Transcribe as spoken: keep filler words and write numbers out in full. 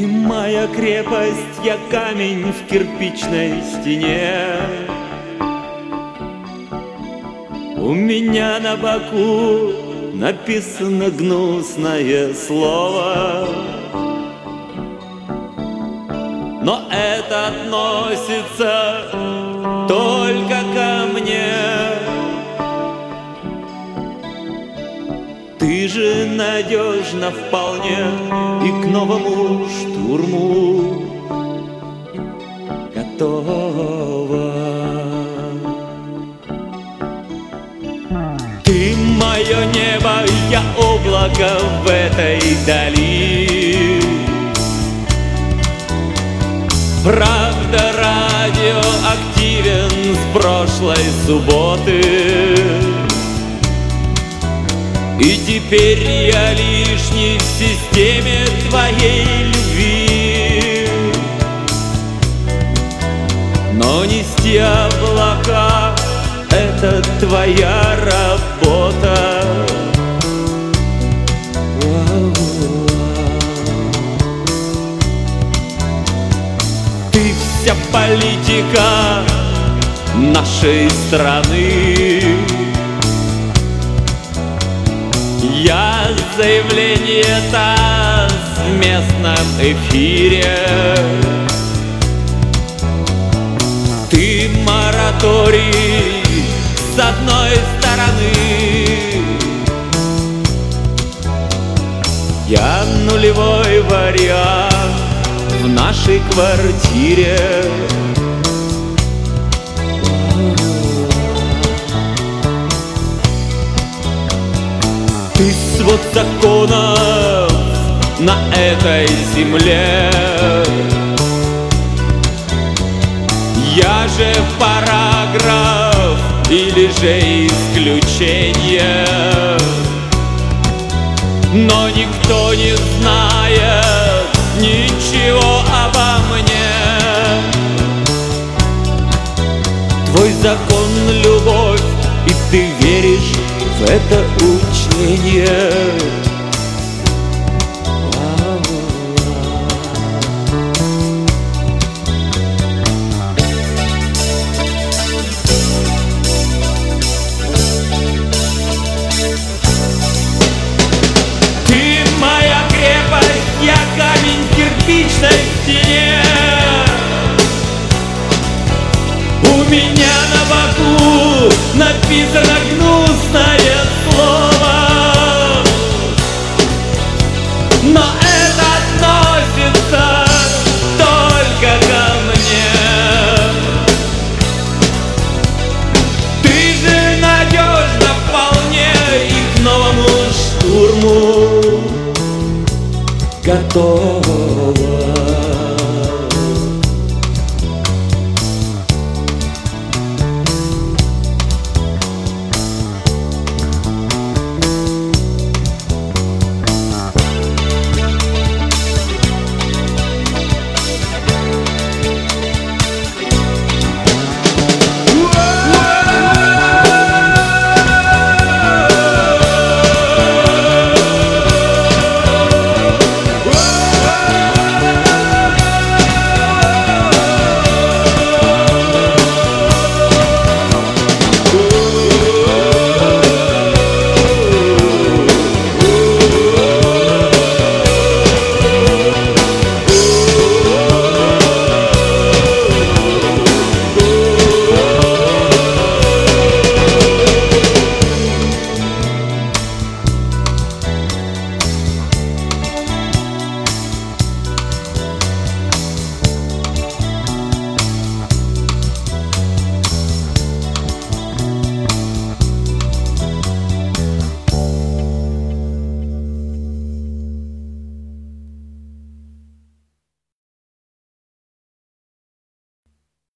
Ты моя крепость, я камень в кирпичной стене. У меня на боку написано гнусное слово, но это относится только ко мне. Ты же надежна вполне и к новому штурму готова. Ты мое небо, я облако в этой дали. Правда, радиоактивен с прошлой субботы, и теперь я лишний в системе твоей любви. Но нести облака — это твоя работа. Ты вся политика нашей страны. Я заявление-то в местном эфире. Ты мораторий с одной стороны, я нулевой вариант в нашей квартире. Ты свод законов на этой земле. Я же параграф или же исключение. Но никто не знает ничего обо мне. Твой закон — любовь, и ты веришь в это учение. Ты моя крепость, я камень в кирпичной стене. У меня на боку написано гнусное слово, но это относится только ко мне. Ты же надежна вполне и к новому штурму готова.